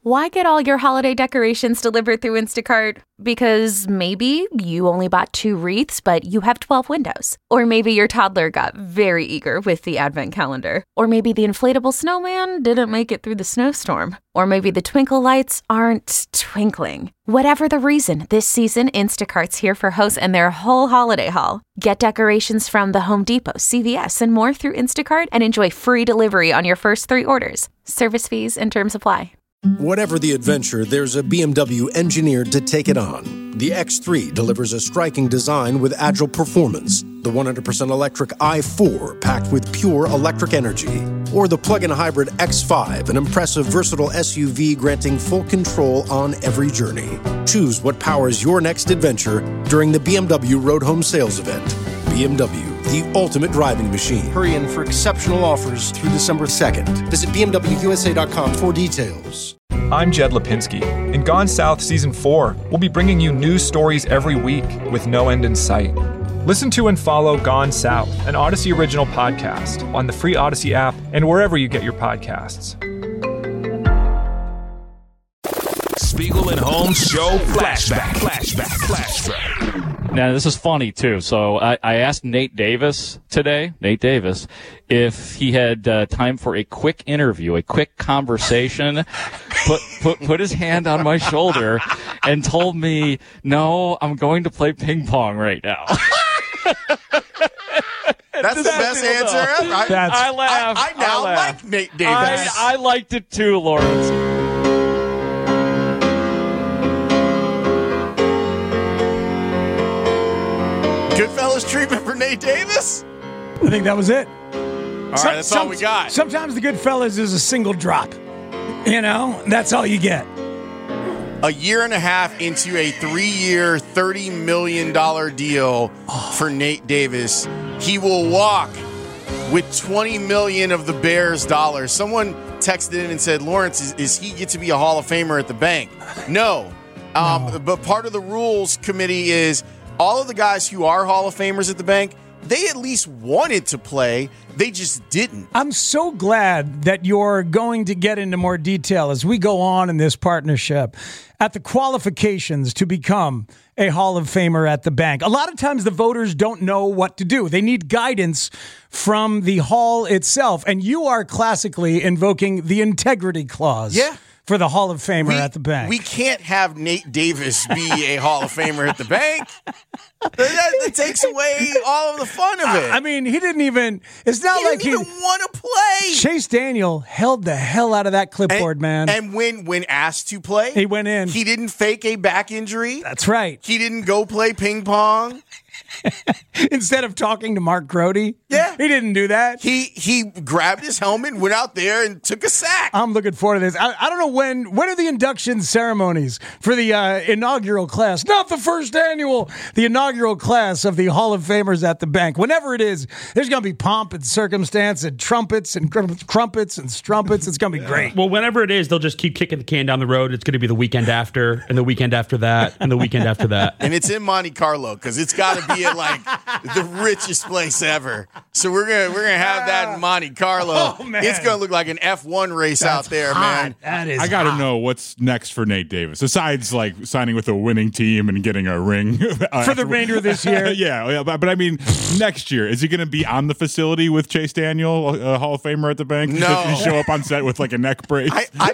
Why get all your holiday decorations delivered through Instacart? Because maybe you only bought 2 wreaths, but you have 12 windows. Or maybe your toddler got very eager with the advent calendar. Or maybe the inflatable snowman didn't make it through the snowstorm. Or maybe the twinkle lights aren't twinkling. Whatever the reason, this season, Instacart's here for hosts and their whole holiday haul. Get decorations from the Home Depot, CVS, and more through Instacart and enjoy free delivery on your first 3 orders. Service fees and terms apply. Whatever the adventure, there's a BMW engineered to take it on. The X3 delivers a striking design with agile performance. The 100% electric i4 packed with pure electric energy. Or the plug-in hybrid X5, an impressive, versatile SUV granting full control on every journey. Choose what powers your next adventure during the BMW Road Home Sales Event. BMW, the ultimate driving machine. Hurry in for exceptional offers through December 2nd. Visit BMWUSA.com for details. I'm Jed Lipinski. In Gone South Season 4, we'll be bringing you news stories every week with no end in sight. Listen to and follow Gone South, an Odyssey original podcast on the free Odyssey app and wherever you get your podcasts. Spiegel and Holmes Show Flashback. Now, this is funny, too. So I asked Nate Davis today, if he had time for a quick interview, a quick conversation, put his hand on my shoulder and told me, no, I'm going to play ping pong right now. That's the best answer ever. I laughed. I now like Nate Davis. I liked it, too, Lawrence. Goodfellas treatment for Nate Davis? I think that was it. All right, that's all we got. Sometimes the Goodfellas is a single drop. You know, that's all you get. A year and a half into a 3-year, $30 million deal for Nate Davis. He will walk with $20 million of the Bears' dollars. Someone texted in and said, Lawrence, is he get to be a Hall of Famer at the bank? No. But part of the rules committee is all of the guys who are Hall of Famers at the bank, they at least wanted to play. They just didn't. I'm so glad that you're going to get into more detail as we go on in this partnership at the qualifications to become a Hall of Famer at the bank. A lot of times the voters don't know what to do. They need guidance from the Hall itself. And you are classically invoking the integrity clause. Yeah. For the Hall of Famer at the bank. We can't have Nate Davis be a Hall of Famer at the bank. That takes away all of the fun of it. I mean, he didn't even... It's not like he didn't even want to play. Chase Daniel held the hell out of that clipboard, man. And when asked to play... He went in. He didn't fake a back injury. That's right. He didn't go play ping pong. Instead of talking to Mark Grody. Yeah. He didn't do that. He grabbed his helmet, went out there, and took a sack. I'm looking forward to this. I don't know when are the induction ceremonies for the inaugural class? Not the first annual, the inaugural class of the Hall of Famers at the bank. Whenever it is, there's going to be pomp and circumstance and trumpets and crumpets and strumpets. It's going to be great. Well, whenever it is, they'll just keep kicking the can down the road. It's going to be the weekend after, and the weekend after that, and the weekend after that. And it's in Monte Carlo because it's got to be at like the richest place ever. So we're gonna have that in Monte Carlo. Oh, man. It's gonna look like an F1 race out there, man. That is I got to know what's next for Nate Davis, besides like signing with a winning team and getting a ring for the remainder of this year. yeah, but I mean, next year, is he going to be on the facility with Chase Daniel, a Hall of Famer at the bank? No. Does he show up on set with like a neck brace?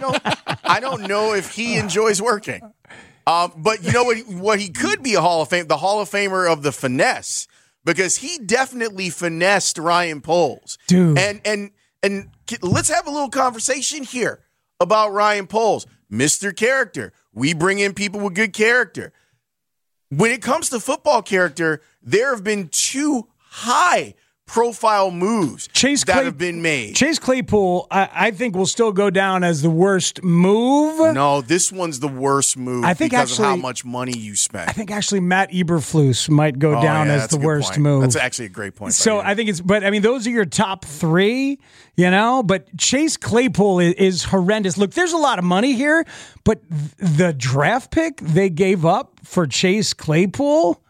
I don't know if he enjoys working. But you know what he could be the Hall of Famer of the finesse, because he definitely finessed Ryan Poles. Dude. And let's have a little conversation here about Ryan Poles. Mr. Character. We bring in people with good character. When it comes to football character, there have been 2 high-profile moves that have been made. Chase Claypool, I think, will still go down as the worst move. No, this one's the worst move because of how much money you spent. I think actually Matt Eberflus might go down as the worst move. That's actually a great point. So I think those are your top 3, you know, but Chase Claypool is horrendous. Look, there's a lot of money here, but the draft pick they gave up for Chase Claypool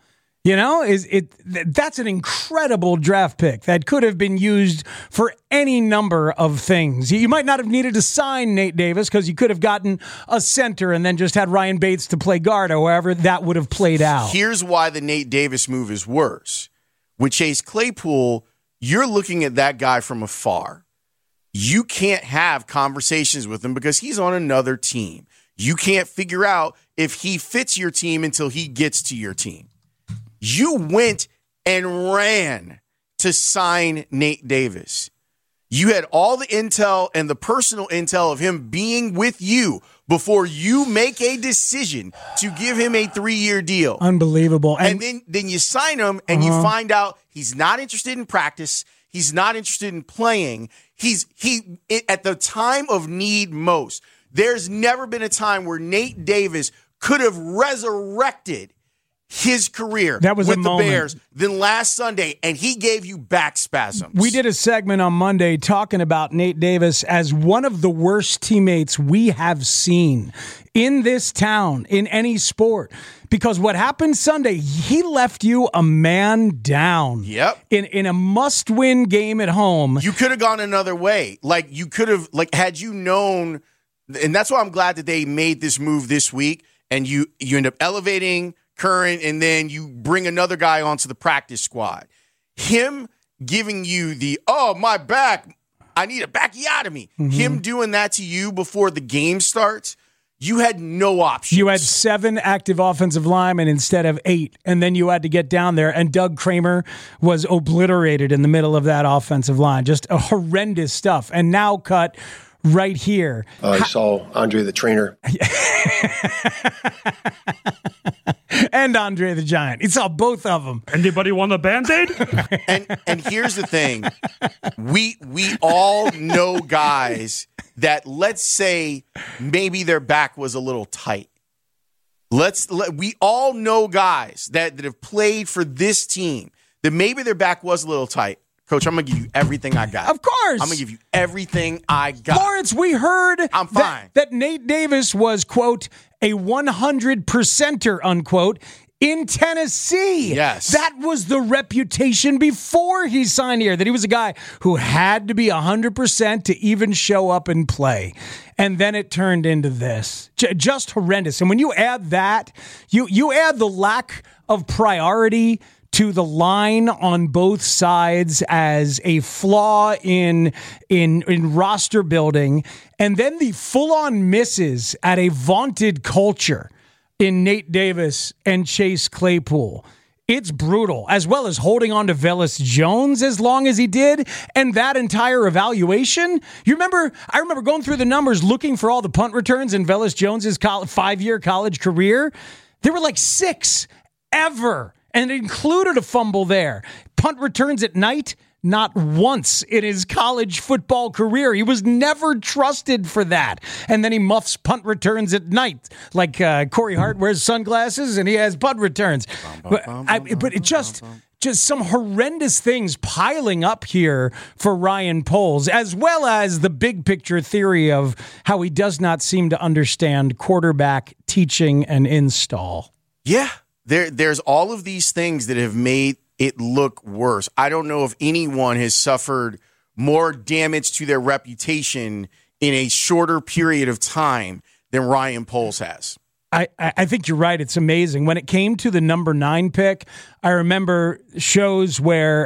You know, that's an incredible draft pick that could have been used for any number of things. You might not have needed to sign Nate Davis because you could have gotten a center and then just had Ryan Bates to play guard, or however that would have played out. Here's why the Nate Davis move is worse. With Chase Claypool, you're looking at that guy from afar. You can't have conversations with him because he's on another team. You can't figure out if he fits your team until he gets to your team. You went and ran to sign Nate Davis. You had all the intel and the personal intel of him being with you before you make a decision to give him a 3-year deal. Unbelievable. And then you sign him and you find out he's not interested in practice. He's not interested in playing. He at the time of need most. There's never been a time where Nate Davis could have resurrected his career with the Bears than last Sunday, and he gave you back spasms. We did a segment on Monday talking about Nate Davis as one of the worst teammates we have seen in this town, in any sport. Because what happened Sunday, he left you a man down. Yep. In a must-win game at home. You could have gone another way. Like, you could have, like, had you known, and that's why I'm glad that they made this move this week, and you end up elevating Curran, and then you bring another guy onto the practice squad. Him giving you my back, I need a backiotomy. Mm-hmm. Him doing that to you before the game starts, you had no options. You had 7 active offensive linemen instead of 8, and then you had to get down there, and Doug Kramer was obliterated in the middle of that offensive line. Just a horrendous stuff. And now cut right here. I saw Andre the Trainer. And Andre the Giant. He saw both of them. Anybody want a Band-Aid? and here's the thing. We all know guys that, let's say, maybe their back was a little tight. We all know guys that have played for this team that maybe their back was a little tight. Coach, I'm going to give you everything I got. Of course. I'm going to give you everything I got. Lawrence, we heard I'm fine. That Nate Davis was, quote, a 100%er, unquote, in Tennessee. Yes. That was the reputation before he signed here, that he was a guy who had to be 100% to even show up and play. And then it turned into this. Just horrendous. And when you add that, you add the lack of priority to the line on both sides as a flaw in roster building, and then the full-on misses at a vaunted culture in Nate Davis and Chase Claypool. It's brutal, as well as holding on to Velus Jones as long as he did, and that entire evaluation. I remember going through the numbers looking for all the punt returns in Velus Jones's 5-year college career. There were like 6 ever. And it included a fumble there. Punt returns at night, not once in his college football career. He was never trusted for that. And then he muffs punt returns at night. Like Corey Hart wears sunglasses and he has punt returns. But it just some horrendous things piling up here for Ryan Poles, as well as the big picture theory of how he does not seem to understand quarterback teaching and install. Yeah. There's all of these things that have made it look worse. I don't know if anyone has suffered more damage to their reputation in a shorter period of time than Ryan Poles has. I think you're right. It's amazing. When it came to the number 9 pick, I remember shows where,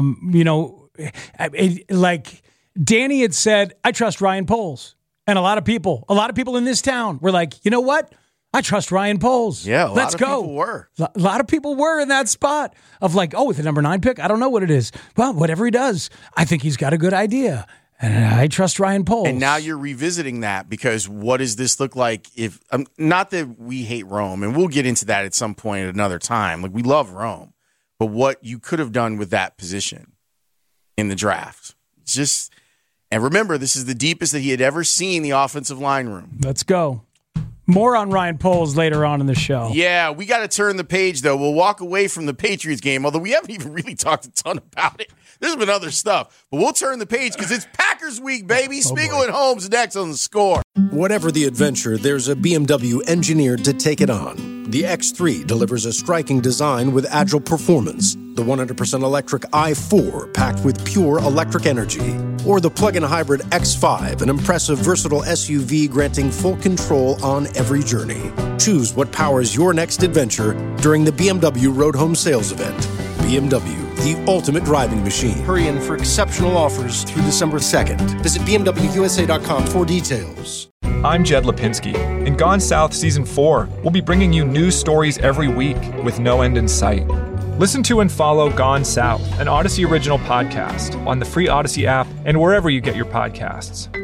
like Danny had said, I trust Ryan Poles. And a lot of people in this town were like, you know what? I trust Ryan Poles. Yeah, let's go. People were. A lot of people were in that spot of like, with the number 9 pick, I don't know what it is. Well, whatever he does, I think he's got a good idea. And I trust Ryan Poles. And now you're revisiting that because what does this look like if not that we hate Rome, and we'll get into that at some point at another time. Like, we love Rome. But what you could have done with that position in the draft. And remember, this is the deepest that he had ever seen the offensive line room. Let's go. More on Ryan Poles later on in the show. Yeah, we got to turn the page, though. We'll walk away from the Patriots game, although we haven't even really talked a ton about it. There's been other stuff. But we'll turn the page because it's Packers week, baby. Spiegel and Holmes next on The Score. Whatever the adventure, there's a BMW engineered to take it on. The X3 delivers a striking design with agile performance. The 100% electric i4 packed with pure electric energy. Or the plug-in hybrid X5, an impressive, versatile SUV granting full control on every journey. Choose what powers your next adventure during the BMW Road Home Sales Event. BMW, the ultimate driving machine. Hurry in for exceptional offers through December 2nd. Visit BMWUSA.com for details. I'm Jed Lipinski. In Gone South Season 4, we'll be bringing you news stories every week with no end in sight. Listen to and follow Gone South, an Odyssey original podcast, on the free Odyssey app and wherever you get your podcasts.